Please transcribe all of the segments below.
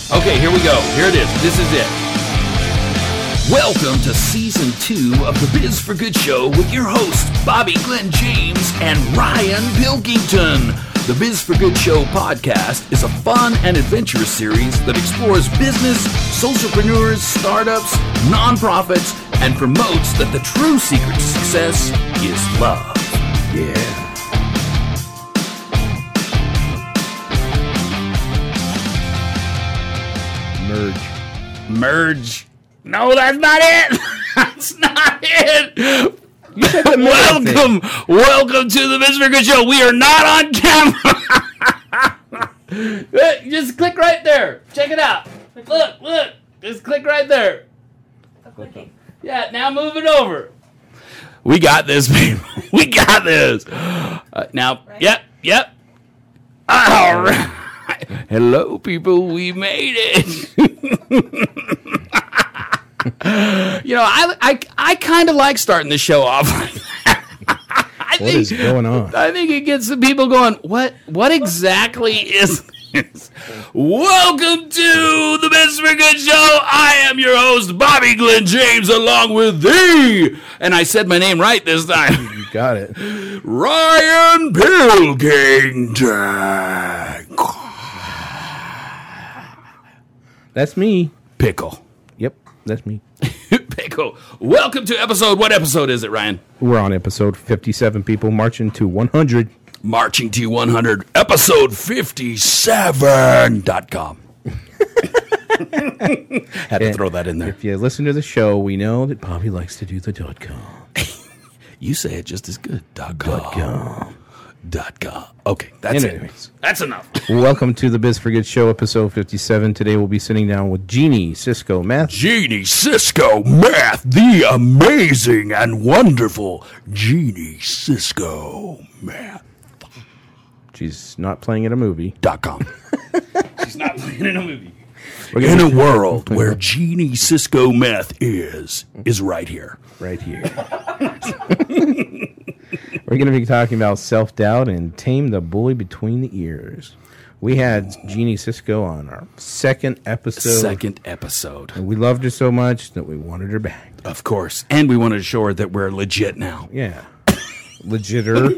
Okay, here we go. Here it is. This is it. Welcome to Season 2 of the Biz for Good Show with your hosts, Bobby Glenn James and Ryan Pilkington. The Biz for Good Show podcast is a fun and adventurous series that explores business, socialpreneurs, startups, nonprofits, and promotes that the true secret to success is love. Yeah. Merge. No, that's not it. That's not it. Welcome to the Biz for Good Show. We are not on camera. Just click right there. Check it out. Look. Just click right there. Yeah, now move it over. We got this, people. We got this. Now, yep. All right. Hello, people. We made it. You know, I kind of like starting the show off like that. What is going on? I think it gets the people going, what exactly is this? Welcome to the Biz for Good Show. I am your host, Bobby Glenn James, along with thee. And I said my name right this time. You got it. Ryan Pilkington. That's me. Pickle. Yep, that's me. Pickle. Welcome to episode. What episode is it, Ryan? We're on episode 57, people, marching to 100. Marching to 100. Episode 57.com. Had to throw that in there. If you listen to the show, we know that Bobby likes to do the .com. You say it just as good. .com. Okay, that's Anyways. it. That's enough. Welcome to the Biz for Good Show, episode 57. Today we'll be sitting down with Jeannie Cisco Math. Jeannie Cisco Math, the amazing and wonderful Jeannie Cisco Math. She's not playing in a movie. .com. She's not playing in a movie. In a world where Jeannie Cisco Math is right here. Right here. We're going to be talking about self-doubt and tame the bully between the ears. We had Jeannie Cisco on our second episode. And we loved her so much that we wanted her back. Of course. And we wanted to show her that we're legit now. Yeah. Legitter.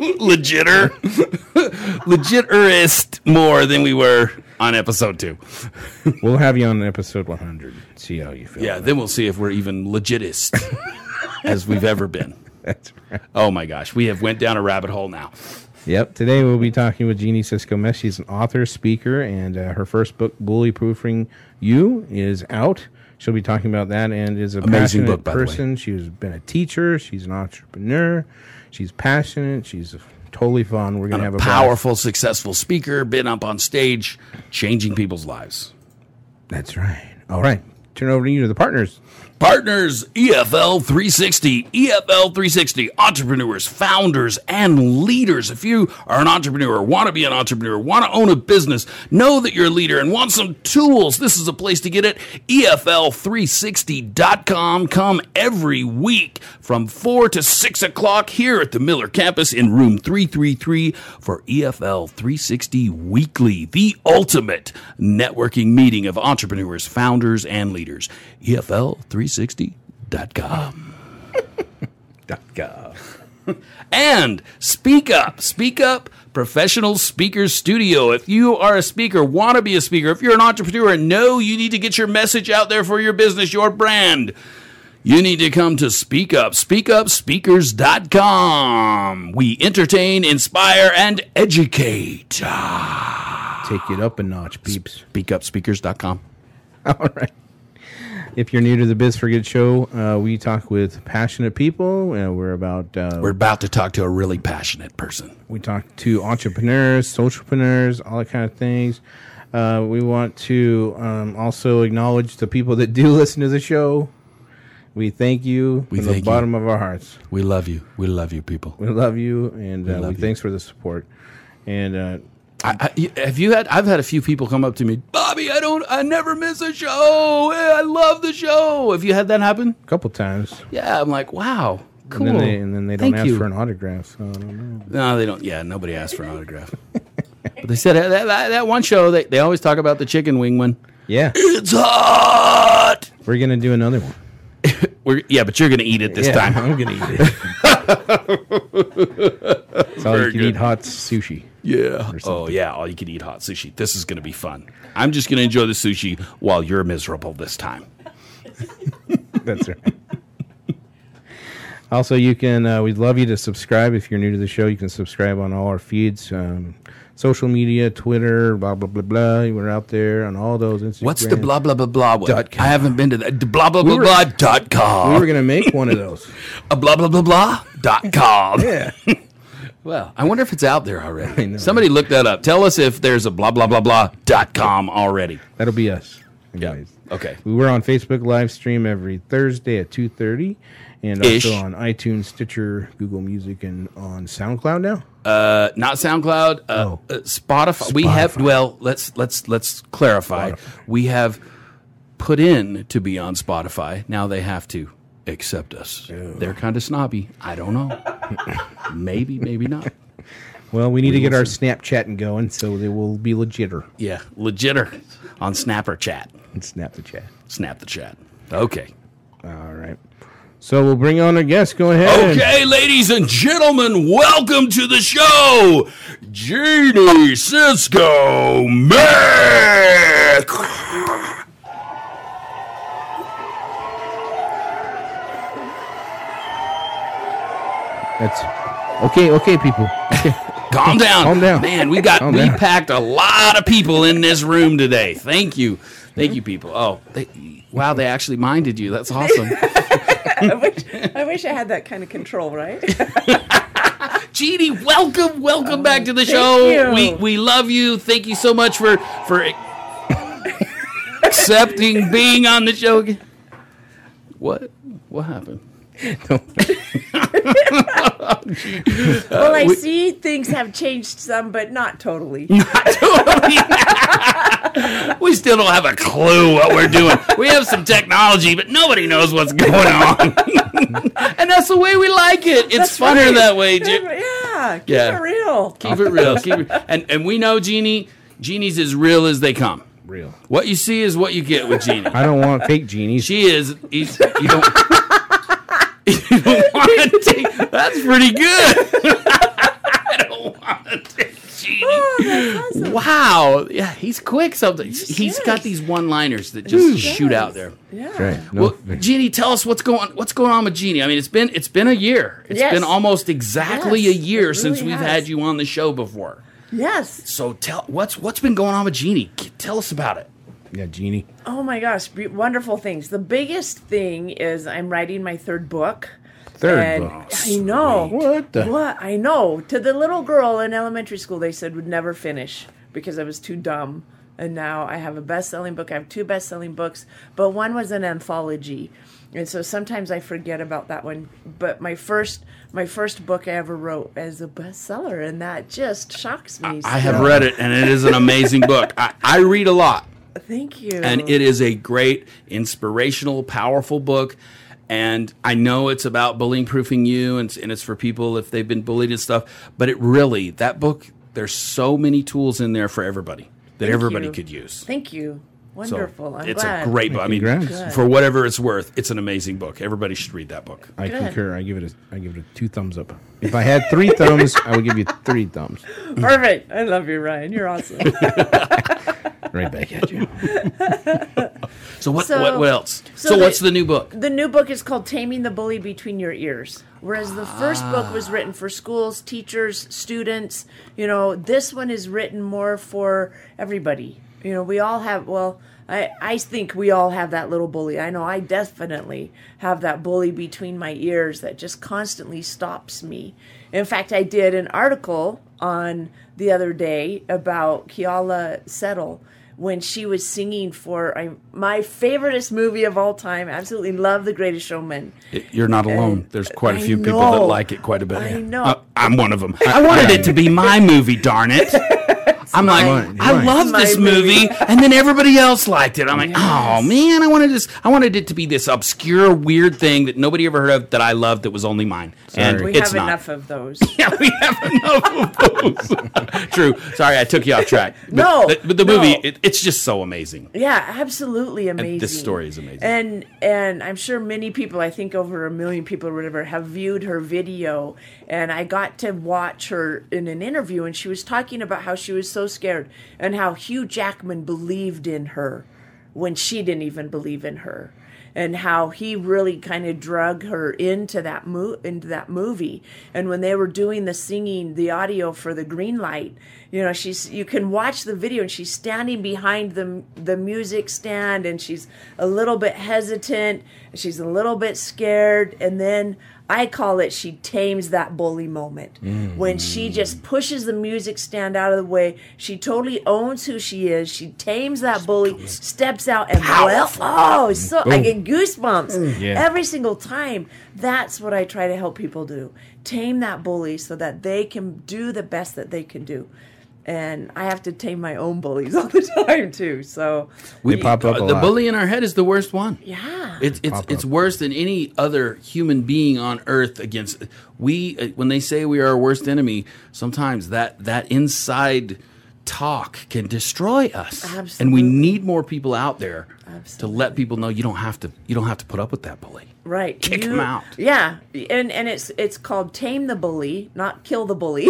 Legiterist more than we were on episode 2. We'll have you on episode 100. See how you feel. Yeah, then we'll see if we're even legitist as we've ever been. That's right. Oh my gosh, we have went down a rabbit hole now. Yep. Today we'll be talking with Jeannie Cisco Math. She's an author, speaker, and her first book, Bully Proofing You, is out. She'll be talking about that and is a amazing passionate book, by person. The way. She's been a teacher. She's an entrepreneur. She's passionate. She's totally fun. We're going to have a powerful, successful speaker, been up on stage, changing people's lives. That's right. All right. Turn over to you to the partners. Partners, EFL 360. EFL 360, entrepreneurs, founders, and leaders. If you are an entrepreneur, want to be an entrepreneur, want to own a business, know that you're a leader, and want some tools, this is a place to get it. EFL360.com. Come every week from 4 to 6 o'clock here at the Miller campus in room 333 for EFL 360 Weekly, the ultimate networking meeting of entrepreneurs, founders, and leaders. EFL360.com. And Speak Up Professional Speakers Studio. If you are a speaker, want to be a speaker, if you're an entrepreneur and know you need to get your message out there for your business, your brand, you need to come to Speak Up, speakupspeakers.com. We entertain, inspire, and educate. Take it up a notch, peeps. Speakupspeakers.com. All right. If you're new to the Biz for Good Show, we talk with passionate people. We're about to talk to a really passionate person. We talk to entrepreneurs, socialpreneurs, all that kind of things. We want to also acknowledge the people that do listen to the show. We thank you from the bottom of our hearts. We love you. We love you, people. We love you, and thanks for the support. And I've had a few people come up to me, Bobby, I never miss a show. I love the show. Have you had that happen? A couple times. Yeah, I'm like, wow, cool. And then they don't ask for an autograph. So I don't know. No, they don't. Yeah, nobody asked for an autograph. But they said that one show, they always talk about the chicken wing one. Yeah. It's hot. We're going to do another one. Yeah, but you're going to eat it this time. I'm going to eat it. It's all you can eat hot sushi. Yeah. Oh, yeah. All you can eat hot sushi. This is going to be fun. I'm just going to enjoy the sushi while you're miserable this time. That's right. Also, you can. We'd love you to subscribe if you're new to the show. You can subscribe on all our feeds, social media, Twitter, blah blah blah blah. We're out there on all those. Instagram. What's the blah blah blah blah one? I haven't been to that. Blah blah blah blah.com. We were gonna make one of those. A blah blah blah blah.com. Yeah. Well, I wonder if it's out there already. Somebody look that up. Tell us if there's a blah blah blah blah.com already. That'll be us. Yeah. Okay. We were on Facebook live stream every Thursday at 2:30. And also on iTunes, Stitcher, Google Music, and on SoundCloud now. Not SoundCloud. Spotify. We have. Well, let's clarify. Spotify. We have put in to be on Spotify. Now they have to accept us. Ew. They're kind of snobby. I don't know. Maybe not. Well, we need to get our Snapchatting going, so they will be legitter. Yeah, legitter on Snapper Chat. And snap the chat. Snap the chat. Okay. All right. So we'll bring on our guest. Go ahead. Okay, ladies and gentlemen, welcome to the show, Jeannie Cisco Mac. That's okay, people. Okay. Calm down. Man, we packed a lot of people in this room today. Thank you, people. Oh, wow, they actually minded you. That's awesome. I wish I had that kind of control, right? Jeannie, welcome back to the show. We love you. Thank you so much for accepting being on the show again. What happened? Well, I see things have changed some, but not totally. We still don't have a clue what we're doing. We have some technology, but nobody knows what's going on. And that's the way we like it. It's funner right. That way, Jim. Yeah, keep it real. Keep it real. And we know Jeannie's as real as they come. Real. What you see is what you get with Jeannie. I don't want fake Jeannies. She is. You don't. You don't want to take. That's pretty good. I don't want to take Jeannie. Oh, that's awesome. Wow. Yeah, he's quick sometimes. He's got these one-liners that just shoot out there. Yeah. Right. No, well, Jeannie, tell us what's going on with Jeannie. I mean, it's been a year. It's been almost exactly a year really since we've had you on the show before. Yes. So what's been going on with Jeannie? Tell us about it. Yeah, Jeannie. Oh my gosh, wonderful things. The biggest thing is I'm writing my third book. Third book. I know. What? I know. To the little girl in elementary school, they said would never finish because I was too dumb. And now I have a best-selling book. I have 2 best-selling books, but one was an anthology. And so sometimes I forget about that one. But my first book I ever wrote is a bestseller, and that just shocks me. I have read it, and it is an amazing book. I read a lot. Thank you. And it is a great, inspirational, powerful book. And I know it's about bullying proofing you, and it's for people if they've been bullied and stuff. But that book, there's so many tools in there for everybody that everybody could use. Thank you. Wonderful. So it's a great book. I mean, for whatever it's worth, it's an amazing book. Everybody should read that book. I concur. I give it a 2 thumbs up. If I had 3 thumbs, I would give you 3 thumbs. Perfect. I love you, Ryan. You're awesome. Right back at you. So what else? So what's the new book? The new book is called Taming the Bully Between Your Ears. Whereas the first book was written for schools, teachers, students. This one is written more for everybody. We all have, I think we all have that little bully. I know I definitely have that bully between my ears that just constantly stops me. In fact, I did an article on the other day about Keala Settle when she was singing for my favoriteest movie of all time. Absolutely love The Greatest Showman. You're not alone. There's quite a few people that like it quite a bit. I know. I'm one of them. I wanted it to be my movie, darn it. I'm like, I love this movie, and then everybody else liked it. I'm like, oh man, I wanted it to be this obscure, weird thing that nobody ever heard of that I loved that was only mine. Sorry. And We it's have not. enough of those. Yeah, we have enough of those. True. Sorry, I took you off track. But the movie, it's just so amazing. Yeah, absolutely amazing. And this story is amazing. And I'm sure many people, I think over 1 million people or whatever, have viewed her video. And I got to watch her in an interview, and she was talking about how she was so scared and how Hugh Jackman believed in her when she didn't even believe in her. And how he really kind of drug her into that movie. And when they were doing the singing, the audio for the green light, you know, you can watch the video, and she's standing behind the music stand, and she's a little bit hesitant, she's a little bit scared, and then I call it she tames that bully moment. When she just pushes the music stand out of the way, she totally owns who she is, she tames that bully, steps out, and I get goosebumps every single time. That's what I try to help people do. Tame that bully so that they can do the best that they can do. And I have to tame my own bullies all the time too. So they pop up a the lot. bully in our head is the worst one. Yeah, it's worse than any other human being on earth. Against when they say we are our worst enemy, sometimes that inside talk can destroy us. Absolutely. And we need more people out there to let people know you don't have to put up with that bully. Right. Kick him out. Yeah. And it's called Tame the Bully, not Kill the Bully.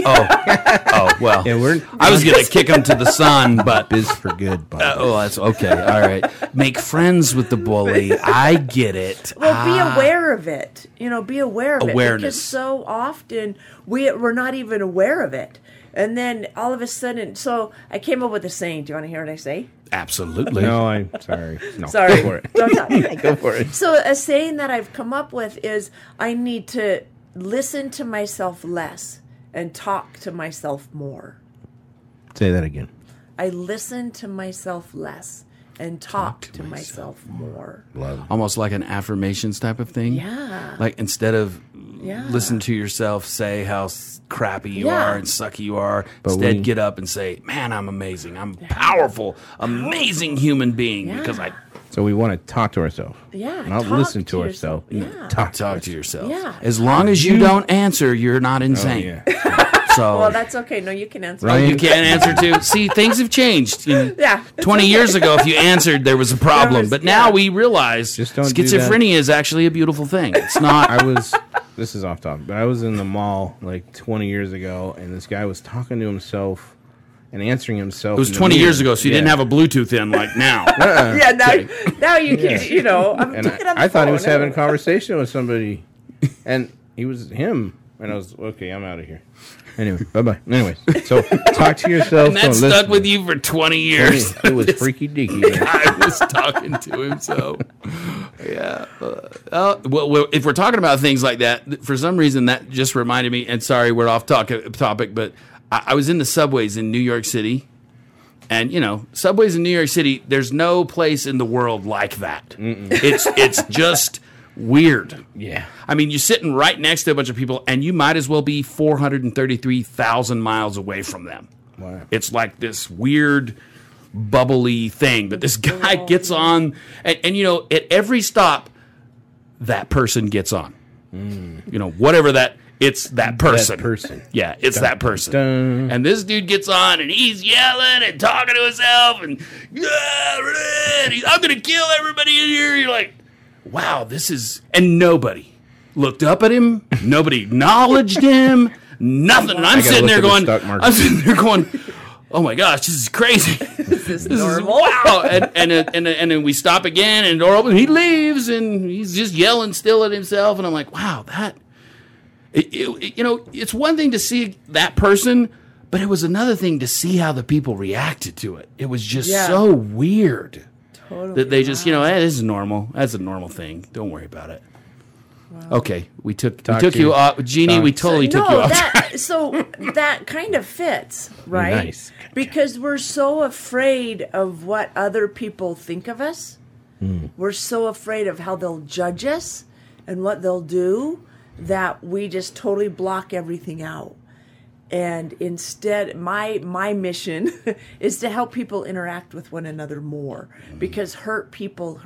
Oh well. Yeah, I was gonna kick him to the sun, but Biz for good, Bob. that's okay. All right. Make friends with the bully. I get it. Well, be aware of it. You know, be aware of Awareness. it. Because so often we're not even aware of it. And then all of a sudden, so I came up with a saying. Do you want to hear what I say? Absolutely. No, I'm sorry. No, Sorry. Go for it. Don't talk. Go for it. So a saying that I've come up with is I need to listen to myself less and talk to myself more. Say that again. I listen to myself less and talk to myself more. Love. Almost like an affirmations type of thing. Yeah. Like instead of Yeah. listen to yourself say how crappy you Yeah. are and sucky you are, But instead get up and say, man, I'm amazing. I'm powerful, amazing human being Yeah. because I So we want to talk to ourselves. Yeah, Not talk listen to to ourselves. yourself. Yeah. Talk to yourself. Yeah. As long as you don't answer, you're not Oh, insane. yeah. So Well, that's okay. No, you can answer. Ryan? you can't answer to. See, things have changed. Yeah, it's 20 years ago, if you answered, there was a problem. But now yeah. we realize Just don't do that. schizophrenia is actually a beautiful thing. It's not. This is off topic, but I was in the mall like 20 years ago, and this guy was talking to himself and answering himself. It was 20 years ago, so you didn't have a Bluetooth in like now. Yeah, now you can, you know. I'm And picking up the I thought he phone. was having a conversation with somebody, and he was him. And I was, okay, I'm out of here. Anyway, bye-bye. Anyways, so talk to yourself. And that don't stuck listen. with you for 20 years. It was freaky deaky. man. I was talking to himself. Yeah. Well, if we're talking about things like that, for some reason that just reminded me, and sorry, we're off topic, but I was in the subways in New York City. And, you know, subways in New York City, there's no place in the world like that. It's just weird. Yeah. I mean, you're sitting right next to a bunch of people, and you might as well be 433,000 miles away from them. Wow. It's like this weird, bubbly thing. But this guy gets on, and you know, at every stop, that person gets on. You know, whatever that, it's that person. That person. Yeah, it's that person. dun. And this dude gets on, and he's yelling and talking to himself, and I'm going to kill everybody in here. You're like, wow, this is... And nobody looked up at him. Nobody acknowledged him. Nothing. And I'm sitting there going... Oh my gosh, this is crazy. This is This is normal. wow. And then we stop again, and the door opens, he leaves, and he's just yelling still at himself. And I'm like, wow, that... you know, it's one thing to see that person, but it was another thing to see how the people reacted to it. It was just so weird. Totally. That they just, you know, this is normal. That's a normal thing. Don't worry about it. Wow. Okay, we took you off, Jeannie. We totally took you off track. So that kind of fits, right? Nice. Gotcha. Because we're so afraid of what other people think of us. We're so afraid of how they'll judge us and what they'll do that we just totally block everything out. And instead, my mission is to help people interact with one another more, because hurt people.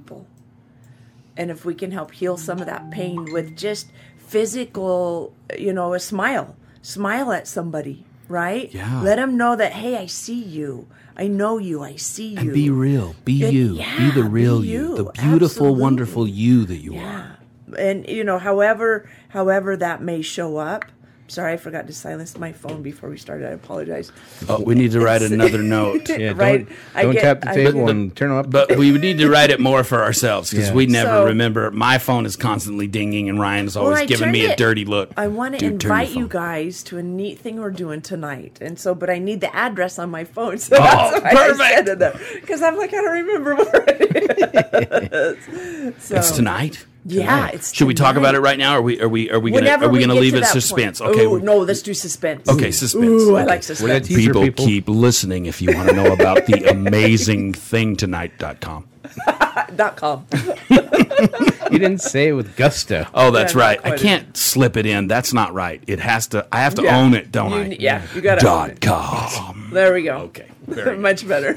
And if we can help heal some of that pain with just physical, a smile at somebody, right? Yeah. Let them know that, hey, I see you. I know you. I see you. And be real. Be you. Yeah, be the real be you. you. The beautiful, Absolutely. wonderful you that you are. Yeah. And, however that may show up. Sorry, I forgot to silence my phone before we started. I apologize. Oh, we need to write another note. Yeah, Right. don't tap the table and turn up. But we need to write it more for ourselves, because we never So- remember. My phone is constantly dinging, and Ryan is always I giving me turned a dirty look. I want to Dude, turn your invite you phone. guys to a neat thing we're doing tonight, and so, but I need the address on my phone, so that's why perfect. I said it there, because I'm like, I don't remember where it is. So, It's tonight. Yeah, it's. Should we talk tonight. about it right now? Or are we going Whenever to get leave to it that suspense? point. Okay. Ooh, no, let's do suspense. Okay, suspense. Ooh, I Okay. like suspense. teaser People, people. keep listening if you want to know about the amazingthingtonight.com. .com. You didn't say it with gusto. Oh, that's Yeah, right. not I quite. can't slip it in. That's not right. It has to. I have to Yeah. own it, don't I? Yeah, you got to own it. .com. There we go. Okay. Very Much better.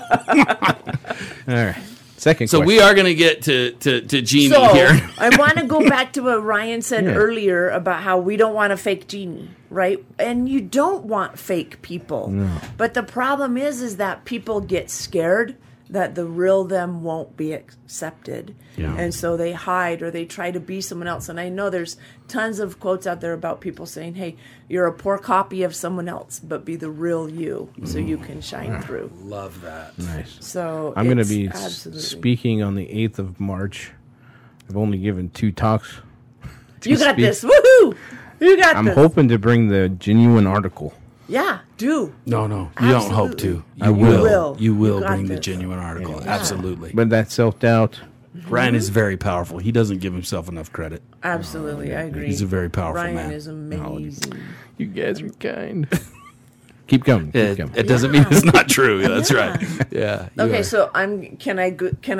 All right. Second So question. we are going to get to Jeannie So here. I want to go back to what Ryan said Yeah. earlier about how we don't want a fake genie, right? And you don't want fake people. No. But the problem is that people get scared that the real them won't be accepted. Yeah. And so they hide or they try to be someone else. And I know there's tons of quotes out there about people saying, hey, you're a poor copy of someone else, but be the real you so you can shine through. Love that. Nice. So I'm going to it's be absolutely- speaking on the 8th of March. I've only given 2 talks. You got speak. this. Woohoo! You got I'm this. hoping to bring the genuine article. Yeah, do. No, you don't hope Absolutely. to. I will. You will You got bring the this. genuine article. Yeah. Absolutely. But that self-doubt, Ryan is very powerful. He doesn't give himself enough credit. Absolutely, I agree. He's a very powerful Ryan man. is amazing. you guys are kind. Keep coming. Keep It, coming. it doesn't mean it's not true. That's Yeah. right. Yeah. you Okay, are. so can I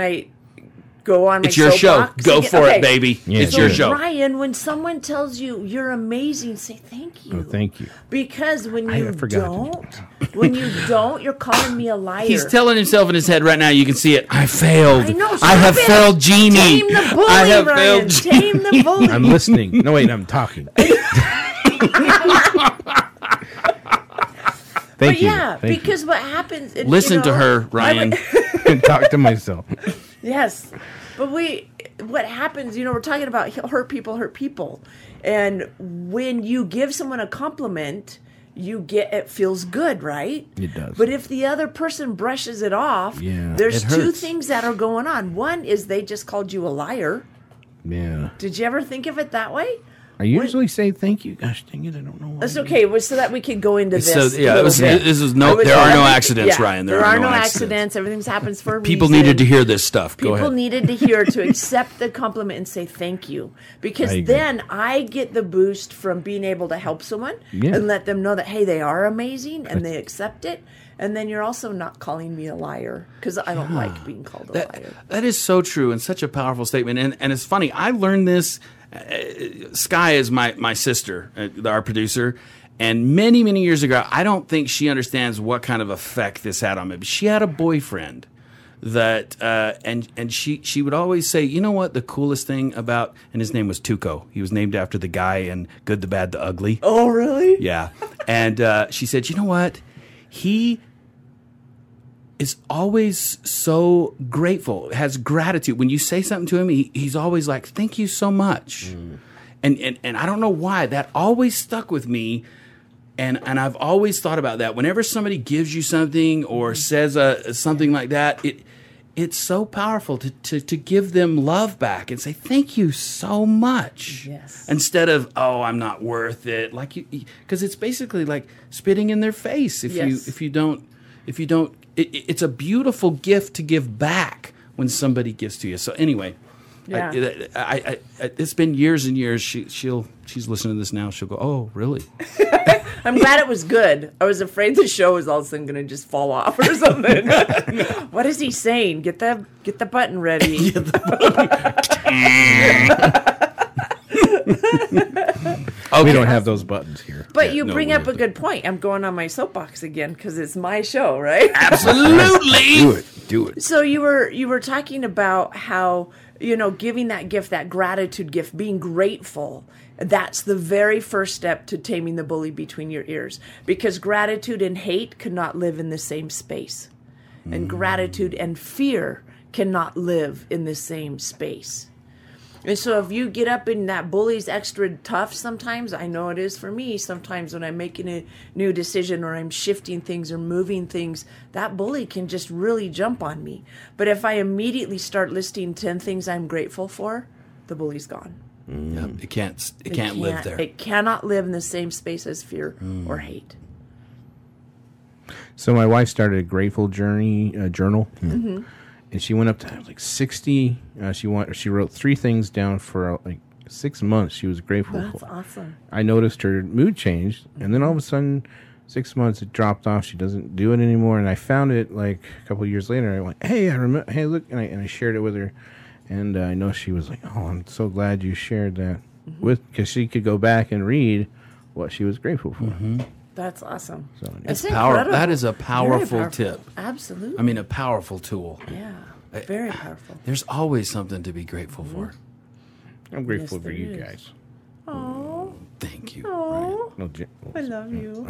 go on my It's your show. soapbox Go again? for Okay. it, baby. Yeah, It's do your it. show. Ryan, when someone tells you you're amazing, say thank you. Oh, thank you. Because when I you forgot don't, you're calling me a liar. He's telling himself in his head right now. You can see it. I failed. I know. I have stop it. failed Jeannie. Tame the bully, I have Ryan. failed. Tame the bully. I'm listening. No, wait, I'm talking. But Thank you. yeah, Thank because what happens? and, Listen you to know, her, I Ryan. would- you. Talk to myself. Yes, but what happens? We're talking about hurt people, and when you give someone a compliment, it feels good, right? It does. But if the other person brushes it off, Yeah. there's It two hurts. things that are going on. One is they just called you a liar. Yeah. Did you ever think of it that way? I usually say thank you. Gosh dang it, I don't know why. That's okay. Well, so that we can go into this. So yeah, a little bit. this is I no. was There are no saying- accidents, yeah, Ryan. There are no accidents. Everything's happens for a People reason. needed to hear this stuff. Go People ahead. needed to hear to accept the compliment and say thank you, because I agree. then I get the boost from being able to help someone Yeah. and let them know that, hey, they are amazing and they accept it. And then you're also not calling me a liar, because I don't like being called a liar. That is so true and such a powerful statement. And it's funny. I learned this. Sky is my sister, our producer. And many, many years ago, I don't think she understands what kind of effect this had on me. But she had a boyfriend that, and she would always say, you know what, the coolest thing about, and his name was Tuco. He was named after the guy in Good, the Bad, the Ugly. Oh, really? Yeah. And she said, you know what? He is always so grateful, has gratitude. When you say something to him, he's always like, thank you so much. And I don't know why. That always stuck with me. And I've always thought about that. Whenever somebody gives you something or says something like that, it's so powerful to give them love back and say, thank you so much. Yes. Instead of, oh, I'm not worth it. Like because it's basically like spitting in their face if you don't, it's a beautiful gift to give back when somebody gives to you. So anyway, Yeah. I it's been years and years. She's listening to this now. She'll go, oh, really? I'm glad it was good. I was afraid the show was all of a sudden going to just fall off or something. What is he saying? Get the button ready. We don't have those buttons here. But you no, bring we up a have good point. I'm going on my soapbox again because it's my show, right? Absolutely. Do it. So you were talking about how, giving that gift, that gratitude gift, being grateful. That's the very first step to taming the bully between your ears, because gratitude and hate could not live in the same space, and gratitude and fear cannot live in the same space. And so if you get up in that bully's extra tough sometimes, I know it is for me, sometimes when I'm making a new decision or I'm shifting things or moving things, that bully can just really jump on me. But if I immediately start listing 10 things I'm grateful for, the bully's gone. Yep. It can't live there. It cannot live in the same space as fear or hate. So my wife started a grateful journal, and she went up to like 60. She wrote 3 things down for like 6 months. She was grateful. That's for. awesome. I noticed her mood changed, and then all of a sudden, 6 months it dropped off. She doesn't do it anymore. And I found it like a couple of years later. I went, "Hey, I remember. Hey, look!" And I shared it with her. And I know she was like, "Oh, I'm so glad you shared that because she could go back and read what she was grateful for." That's awesome. So, It's Power. incredible. That is a Very powerful tip. Absolutely. I mean, a powerful tool. Yeah. Very powerful. There's always something to be grateful for. I'm grateful Yes, for there you is. guys. Oh, Thank you. oh, No, I love you.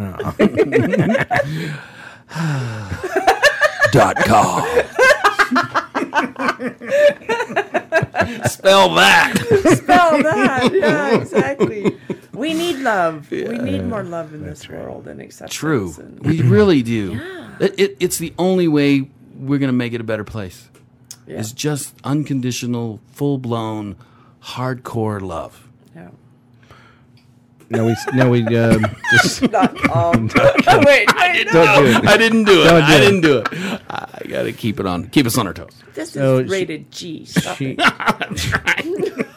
.com. Spell that. Spell that. Yeah, exactly. We need love. We need more love in this world and acceptance. True. And, We really do. Yeah. It's the only way we're going to make it a better place. yeah. It's just unconditional, full-blown, hardcore love. yeah. no, we just Wait, I know. don't do it. I didn't do it. Don't do I it. didn't do it. I got to keep us on our toes. This is So rated G. Stop She, it.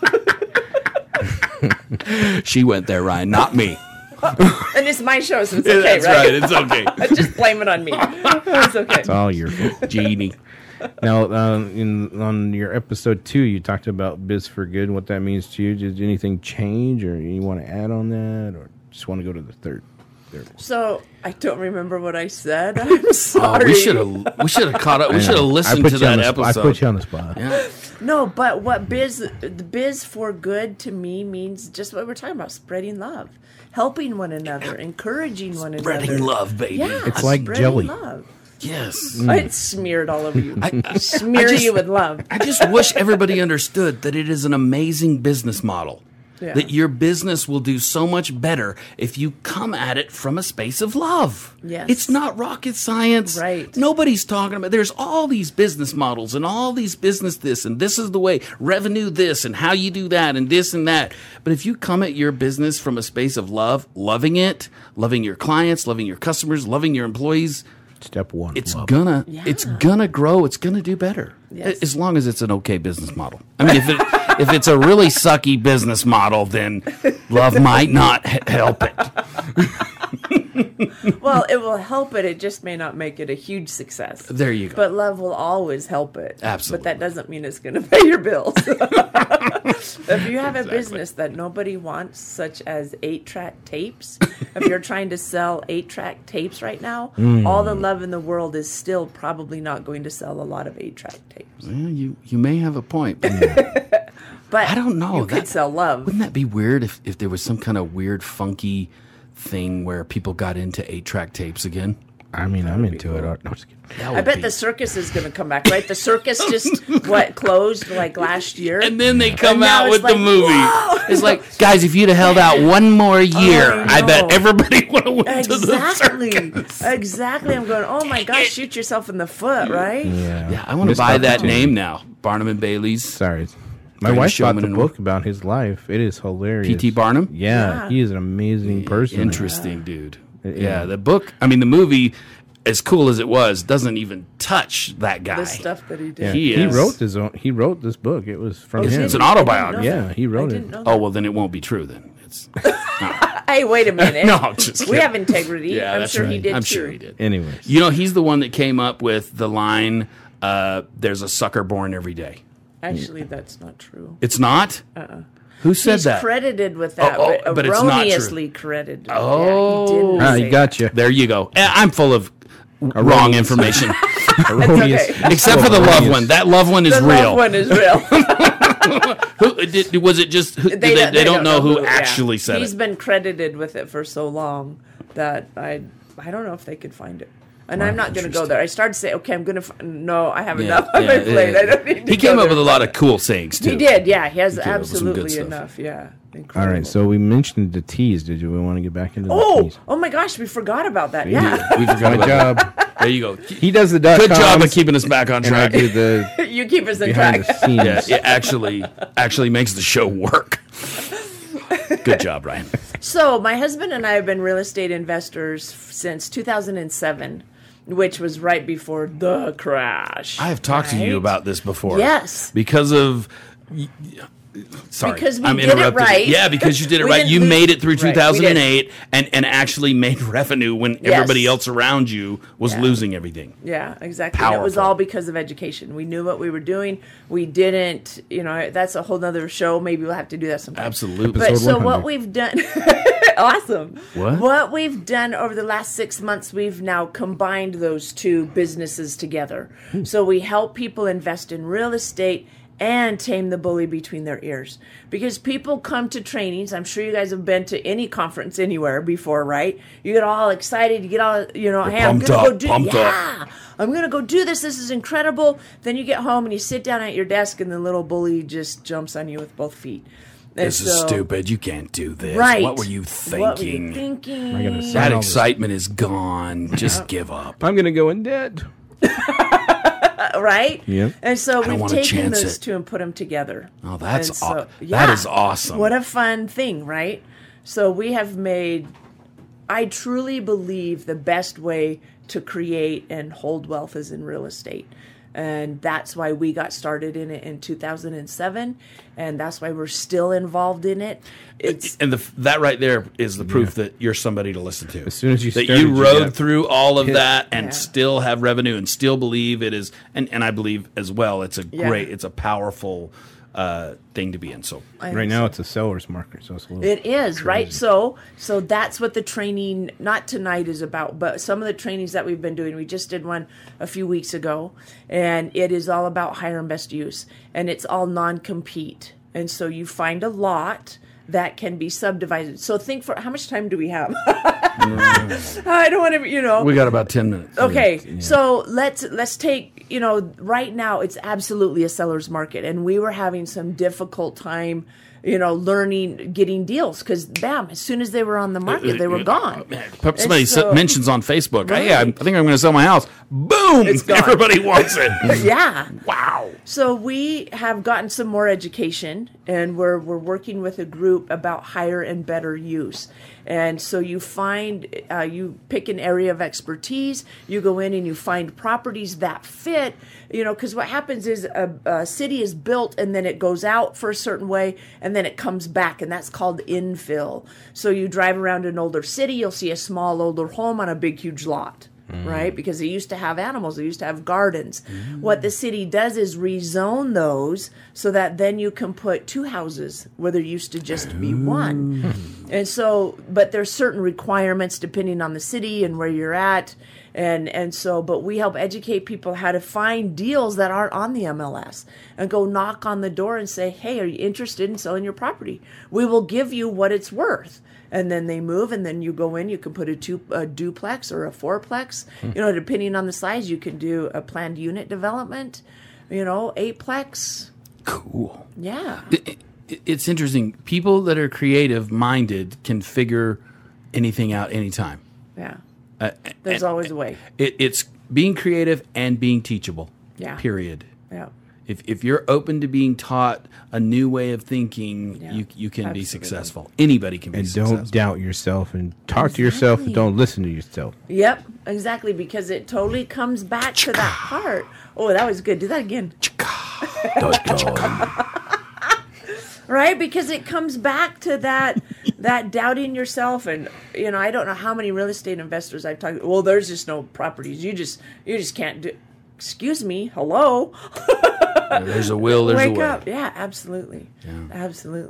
She went there, Ryan, not me. And it's my show, so it's okay, That's right? right. It's okay. Just blame it on me. It's okay. it's all your fault. Genie. Now, on your episode 2, you talked about Biz for Good and what that means to you. Did anything change, or you want to add on that, or just want to go to the third? So I don't remember what I said. I'm sorry. We should have caught up. We should have listened to that episode. I put you on the spot. Yeah. No, but what the biz for good to me means just what we're talking about: spreading love, helping one another, encouraging one another, Spreading love, baby. Yeah, It's like spreading jelly. Love. Yes. It's smeared all over you. Smear I just- you with love. I just wish everybody understood that it is an amazing business model. Yeah. That your business will do so much better if you come at it from a space of love. Yes. It's not rocket science. Right. Nobody's talking about, there's all these business models and all these business this and this is the way, revenue this and how you do that and this and that. But if you come at your business from a space of love, loving it, loving your clients, loving your customers, loving your employees, Step 1. it's love. gonna Yeah. it's gonna grow. It's gonna do better Yes. as long as it's an okay business model. I mean, if it's a really sucky business model, then love might not help it. Well, it will help it. It just may not make it a huge success. There you go. But love will always help it. Absolutely. But that doesn't mean it's going to pay your bills. If you have a business that nobody wants, such as 8-track tapes, if you're trying to sell 8-track tapes right now, all the love in the world is still probably not going to sell a lot of 8-track tapes. Well, you may have a point. But But I don't know. You could sell love. Wouldn't that be weird if there was some kind of weird, funky thing where people got into 8-track tapes again? I mean, I'm into it. No, just kidding. That I would bet be- the circus is going to come back, right? The circus just closed like last year. And then they come And now out it's with the like, movie. whoa! It's like, guys, if you'd have held out one more year, I I bet know. everybody would have went to the Exactly. circus. Exactly. I'm going, oh my gosh, shoot yourself in the foot, right? Yeah, I want to Missed buy that opportunity. name now. Barnum and Bailey's. Sorry. My Greatest wife bought Showman the in book about his life. It is hilarious. P.T. Barnum? Yeah, Yeah. he is an amazing person. Interesting, dude. Yeah. Yeah, the book, I mean, the movie, as cool as it was, doesn't even touch that guy. The stuff that he Yeah. did. He He is. wrote his own. He wrote this book. It was from him. It's an I didn't autobiography. know Yeah, that. he wrote I it. didn't know Oh, that. well, then it won't be true then. It's Hey, wait a minute. No, I'm just We kidding. have integrity. Yeah, I'm that's sure he right. did I'm too. sure he did. Anyways, You know, he's the one that came up with the line, there's a sucker born every day. Actually, that's not true. It's not? Who said He's that? credited with that, but it's not true. erroneously credited. Oh. Yeah, he You gotcha. There you go. I'm full of wrong information. Erroneous. okay. Except for the loved one. That loved one is The real. loved one is real. Was it just? They don't know who actually said He's it. been credited with it for so long that I don't know if they could find it. And I'm not going to go there. I started to say, okay, I'm going to. No, I have enough on my plate. I don't need to He came up with a lot of cool sayings too. He did, yeah. He has came up with some good absolutely stuff. enough, yeah. All Incredible. right, so we mentioned the teas. Did we want to get back into the teas? Oh my gosh, we forgot about that. Yeah, We forgot Good about that. job. There you go. He does the Good job of .coms, keeping us back on and I track. do the you keep us in behind track. the scenes. Yeah, it actually makes the show work. Good job, Ryan. So my husband and I have been real estate investors since 2007, which was right before the crash. I have talked to you right? about this before. Yes. Because of. Sorry, Because we I'm did it interrupting. right. Yeah, because you did it We right. didn't You lose- made it through Right, we 2008 and actually made revenue when Yes. everybody else around you was Yeah. losing everything. Yeah, exactly. And it was Powerful. all because of education. We knew what we were doing. We didn't, that's a whole nother show. Maybe we'll have to do that sometime. Absolutely. But Episode so 100. what we've done, awesome. What? We've done over the last 6 months, we've now combined those two businesses together. So we help people invest in real estate and tame the bully between their ears. Because people come to trainings. I'm sure you guys have been to any conference anywhere before, right? You get all excited. You get all, hey, I'm pumped going to go up, do pumped yeah, I'm going to go do this. This is incredible. Then you get home and you sit down at your desk and the little bully just jumps on you with both feet. And This is so- stupid. You can't do this. Right. What were you thinking? What were you thinking? I gotta say- That all this. excitement is gone. Just give up. I'm gonna go in debt. Right? Yep. And so don't we've wanna taken chance those it. two and put them together. Oh, that's And so- that is awesome. What a fun thing, right? So we have made, I truly believe the best way to create and hold wealth is in real estate. And that's why we got started in it in 2007. And that's why we're still involved in it. It's And that right there is the proof that you're somebody to listen to. As soon as you that started, you you rode got through all of that and Yeah. still have revenue and still believe it is, and I believe as well. It's a Yeah. great, it's a powerful thing to be in. So I right think now it's a seller's market, so it's a little. It is, right? So that's what the training, not tonight, is about, but some of the trainings that we've been doing. We just did one a few weeks ago, and it is all about higher and best use, and it's all non-compete. And so you find a lot that can be subdivided. So think for, how much time do we have? I don't want to, we got about 10 minutes. Okay, so let's take, right now it's absolutely a seller's market, and we were having some difficult time, learning, getting deals, because bam, as soon as they were on the market, they were gone. Somebody And so- mentions on Facebook, Right. hey, I think I'm going to sell my house. Boom! It's gone. Everybody wants it. Yeah. Wow. So we have gotten some more education, and we're working with a group about higher and better use. And so you find, you pick an area of expertise, you go in and you find properties that fit, because what happens is a city is built and then it goes out for a certain way and then it comes back, and that's called infill. So you drive around an older city, you'll see a small older home on a big huge lot. Right? Because they used to have animals, they used to have gardens. What the city does is rezone those so that then you can put two houses where there used to just be one. And so, but there's certain requirements depending on the city and where you're at. And so, but we help educate people how to find deals that aren't on the MLS and go knock on the door and say, hey, are you interested in selling your property? We will give you what it's worth. And then they move, and then you go in. You can put a duplex or a fourplex. Depending on the size, you can do a planned unit development. 8plex. Cool. Yeah. It's interesting. People that are creative minded can figure anything out anytime. Yeah. There's always a way. It's being creative and being teachable. Yeah. Period. Yeah. If you're open to being taught a new way of thinking, Yeah, you can be absolutely. successful. Anybody can be and successful. don't doubt yourself and talk to yourself and don't listen to yourself. Yep. Exactly. Because it totally comes back to that part. Oh, that was good. Do that again. Right? Because it comes back to that doubting yourself. And, I don't know how many real estate investors I've talked to. Well, there's just no properties. You just can't do. Excuse me. Hello. There's a will, there's a Wake way. up. Yeah, absolutely. Absolutely.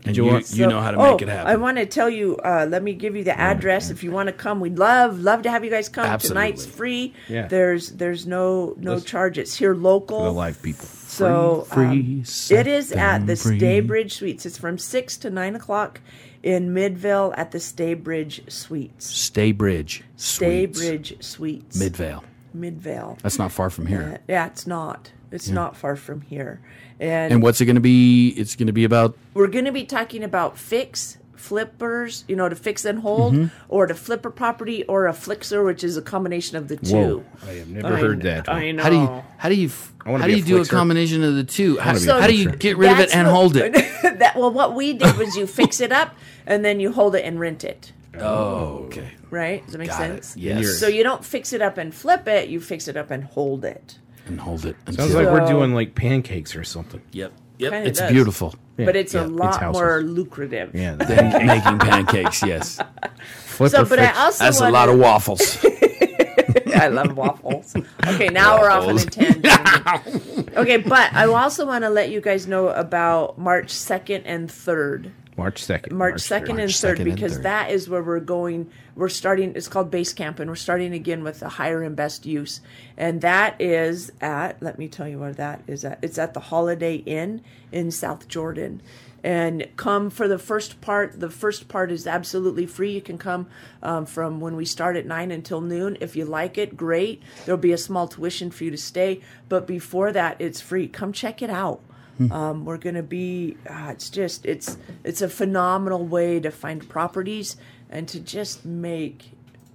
And you know how to make it happen. I want to tell you, let me give you the address. If you want to come, we'd love to have you guys come. Absolutely. Tonight's free. Yeah. There's no charge. It's here local. For the live people. So Free, it is at the free. Staybridge Suites. It's from 6 to 9 o'clock in Midvale at the Staybridge Suites. Staybridge Suites. Staybridge Suites. Midvale. That's not far from here. Yeah, it's not. It's not far from here. And what's it going to be? It's going to be about... We're going to be talking about flippers, to fix and hold, or to flip a property, or a flixer, which is a combination of the two. Whoa, I have never heard that. I know. How do you wanna be a do a flixer. combination of the two? How wanna do be a you flixer. get rid of it and hold it? What we did was you fix it up, and then you hold it and rent it. Oh, okay. Right? Does that make Got sense? it. Yes. So you don't fix it up and flip it, you fix it up and hold it. And hold it. Sounds like we're doing like pancakes or something. Yep. Kinda It's does. beautiful. But it's Yeah, a it's lot houses. more lucrative. Yeah. Than making pancakes, yes. Flipper But I fix. also That's a wanna- lot of waffles. I love waffles. Okay, now we're off on a tangent. Okay, but I also want to let you guys know about March 2nd and 3rd. March 2nd. March 2nd and March 3rd, 2nd and because 3rd. that is where we're going. We're starting, it's called Base Camp, and we're starting again with the higher and best use. And that is at, let me tell you where that is at. It's at the Holiday Inn in South Jordan. And come for the first part. The first part is absolutely free. You can come from when we start at 9 until noon. If you like it, great. There'll be a small tuition for you to stay. But before that, it's free. Come check it out. We're going to be, it's a phenomenal way to find properties and to just make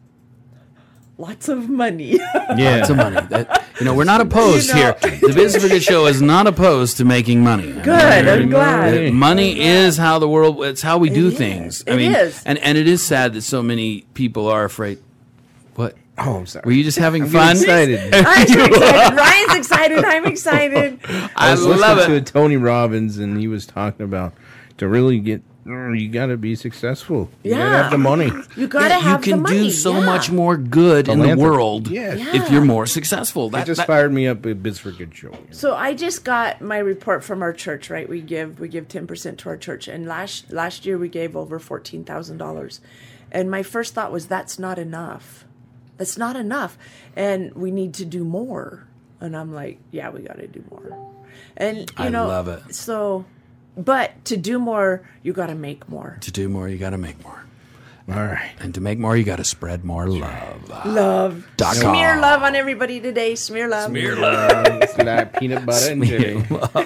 lots of money. Yeah. Lots of money. We're not opposed here. The Biz for Good Show is not opposed to making money. Good, I'm glad. Money is how the world, it's how we do things. It is. And it is sad that so many people are afraid. What? Oh, I'm sorry. Were you just having I'm fun? excited. I'm so excited. Ryan's excited. I'm excited. I was love listening it. to Tony Robbins, and he was talking about to really get, you got to be successful. You got to Yeah. have the money. You got to have you the can money. do so yeah. much more good in the Philanthropy. world Yeah. if you're more successful. It just fired me up at Biz for Good Show. So I just got my report from our church, right? We give 10% to our church, and last year we gave over $14,000. And my first thought was, that's not enough. That's not enough, and we need to do more. And I'm like, yeah, we got to do more. And I love it. So, but to do more, you got to make more. To do more, you got to make more. All right. And to make more, you got to spread more love. Love. .com. Smear love on everybody today. Smear love. Smear love. It's like peanut butter and jelly.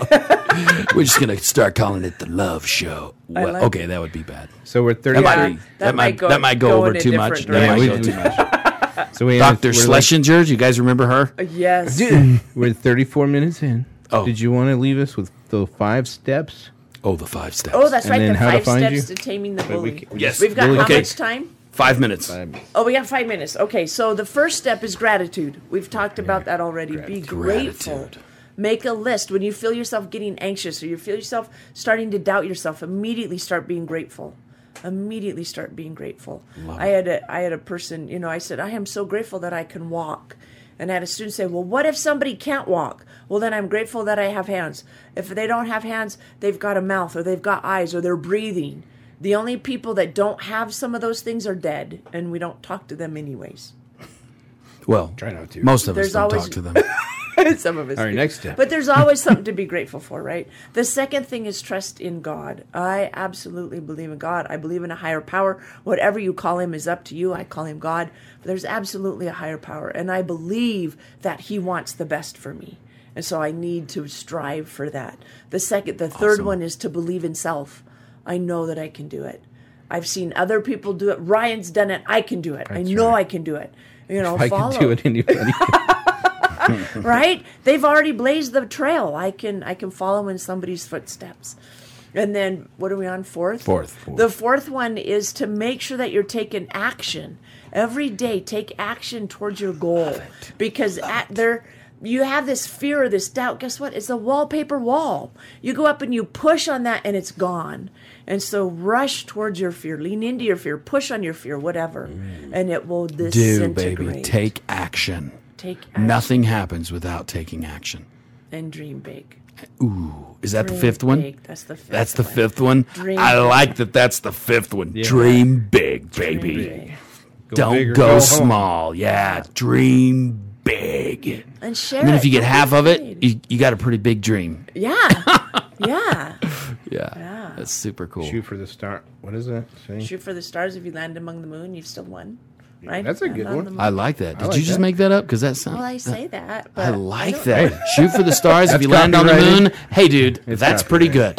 We're just going to start calling it the Love Show. I Well, like okay, that would be bad. So we're 30. That might go over in a too much. different That might direction. go too much. So we Dr. we're Schlesinger, you guys remember her? Yes. we're 34 minutes in. Oh. Did you want to leave us with the 5 steps? Oh, the 5 steps. Oh, that's And right. then The how to 5 find steps you? to taming the we bully. can- Yes. We've got really how quick. much time? 5 minutes. Oh, we got 5 minutes. Okay, so the first step is gratitude. We've talked about that already. Be grateful. Gratitude. Make a list. When you feel yourself getting anxious or you feel yourself starting to doubt yourself, immediately start being grateful. Immediately start being grateful. I had a person, I said, I am so grateful that I can walk. And I had a student say, well, what if somebody can't walk? Well, then I'm grateful that I have hands. If they don't have hands, they've got a mouth or they've got eyes or they're breathing. The only people that don't have some of those things are dead, and we don't talk to them anyways. Well, Try not to. most of us There's don't always- talk to them. Some of us. All right, do. next step. But there's always something to be grateful for, right? The second thing is trust in God. I absolutely believe in God. I believe in a higher power. Whatever you call him is up to you. I call him God. But there's absolutely a higher power. And I believe that he wants the best for me. And so I need to strive for that. The third one is to believe in self. I know that I can do it. I've seen other people do it. Ryan's done it. I can do it. I know I can do it. If I follow. can do it, anybody can. Right? They've already blazed the trail. I can follow in somebody's footsteps. And then what are we on? Fourth? Fourth. The fourth one is to make sure that you're taking action. Every day, take action towards your goal. Because you have this fear or this doubt. Guess what? It's a wallpaper wall. You go up and you push on that and it's gone. And so rush towards your fear. Lean into your fear. Push on your fear, whatever. And it will disintegrate. Do, baby. Take action. Take action. Nothing happens without taking action. And dream big. Ooh, is that Dream the fifth one? big. That's the fifth. That's the fifth one. Dream I big. like that. That's the fifth one. Yeah. Dream big, baby. Dream big. Don't big or go home. small. Yeah, dream big. And share And then if you get Don't be half of it, afraid. you got a pretty big dream. Yeah. Yeah. Yeah, that's super cool. Shoot for the star. What is that? Say? Shoot for the stars. If you land among the moon, you've still won. Right? that's a Land good on one. the moon. I like that. Did like you just that. make that up? Because that sounds. Well, I say that, but I like don't- that. Shoot for the stars. If you That's land on the copyrighted. moon, hey, dude, It's that's pretty good.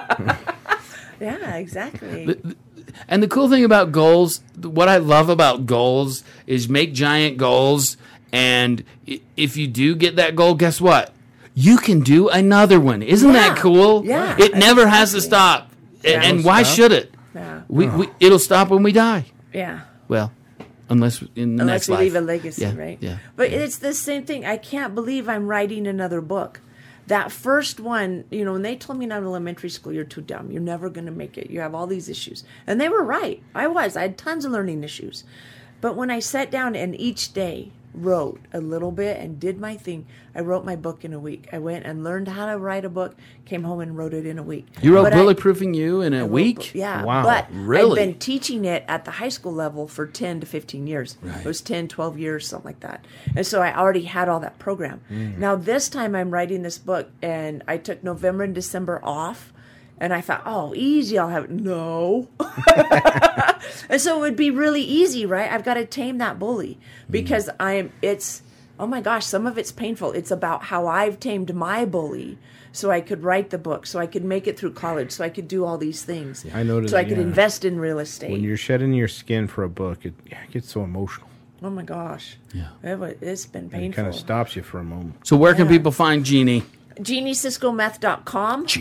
Yeah, exactly. And the cool thing about goals, what I love about goals is make giant goals. And if you do get that goal, guess what? You can do another one. Isn't that Yeah. cool? Yeah, It never has to exactly. stop. Yeah. And why Stop. should it? Yeah. It'll stop when we die. Yeah. Well, unless in the Unless next we life. leave a legacy, Yeah, right? yeah. But it's the same thing. I can't believe I'm writing another book. That first one, when they told me in elementary school, you're too dumb. You're never going to make it. You have all these issues. And they were right. I had tons of learning issues. But when I sat down and each day wrote a little bit and did my thing, I wrote my book in a week. I went and learned how to write a book, came home and wrote it in a week. You wrote But Bulletproofing You in a week? Yeah. Wow. But Really? I'd been teaching it at the high school level for 10 to 15 years. Right. It was 10, 12 years, something like that. And so I already had all that program. Now this time I'm writing this book and I took November and December off. And I thought, oh, easy, I'll have it. No. And so it would be really easy, right? I've got to tame that bully because oh my gosh, some of it's painful. It's about how I've tamed my bully so I could write the book, so I could make it through college, so I could do all these things. I noticed, So I could yeah. invest in real estate. When you're shedding your skin for a book, it gets so emotional. Oh my gosh. Yeah. It's been It painful. kind of stops you for a moment. So where can Yeah. people find Jeannie? GenieCiscoMeth.com.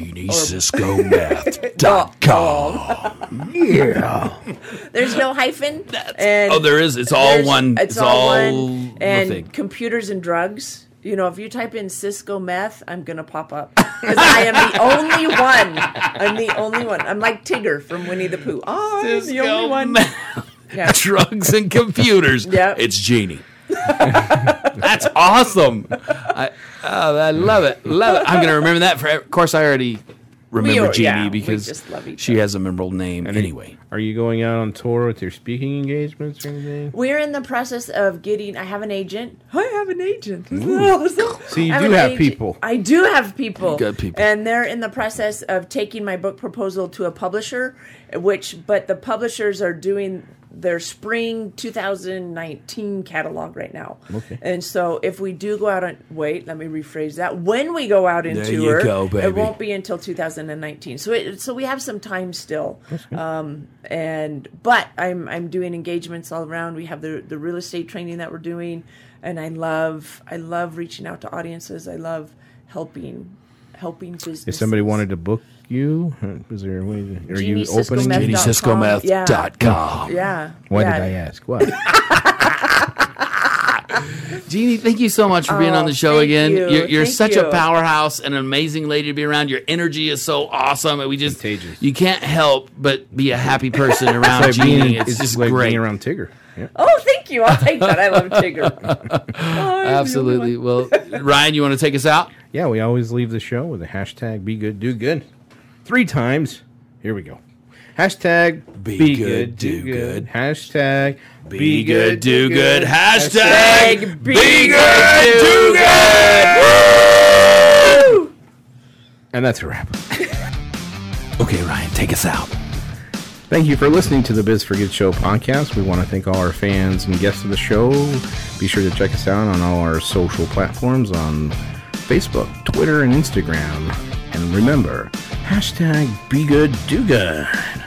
GenieCiscoMeth.com. Yeah. There's no hyphen. There is. It's all one. It's all one. the And thing. computers and drugs. If you type in Cisco Meth, I'm going to pop up. Because I am the only one. I'm the only one. I'm like Tigger from Winnie the Pooh. Oh, I'm the only one. Yeah. Drugs and computers. Yep. It's Jeannie. That's awesome. I love it. Love it. I'm going to remember that for. Of course, I already remember Jeannie we because just love each she other. has a memorable name. Anyway, Are you going out on tour with your speaking engagements or anything? We're in the process of getting. I have an agent. I have an agent. Awesome. So you I do an have agent. people. I do have people. Good people. And they're in the process of taking my book proposal to a publisher, but the publishers are doing their spring 2019 catalog right now. Okay. And so if we do go out on, let me rephrase that. When we go out in There you tour, go, baby. it won't be until 2019. So we have some time still. But I'm doing engagements all around. We have the real estate training that we're doing, and I love reaching out to audiences. I love helping businesses. If somebody wanted to book you, is there a way? Are you opening? GenieCiscoMeth.com. GenieCiscoMeth.com. Yeah. Why did I ask? What? Jeannie, thank you so much for being on the show thank again. you. You're Thank such a you. powerhouse and an amazing lady to be around. Your energy is so awesome, and Contagious. you can't help but be a happy person around It's like Jeannie. It's just like great. being around Tigger. Yeah. Oh, thank you. I'll take that. I love Tigger. Absolutely. Well, Ryan, you want to take us out? Yeah, we always leave the show with a hashtag Be Good, Do Good. 3 times. Here we go. Hashtag Be Good, Do Good. Hashtag Be good, do good. Hashtag Hashtag be good, do good. Woo! And that's a wrap. Okay, Ryan, take us out. Thank you for listening to the Biz for Good Show podcast. We want to thank all our fans and guests of the show. Be sure to check us out on all our social platforms on Facebook, Twitter, and Instagram. And remember, hashtag Be Good, Do Good.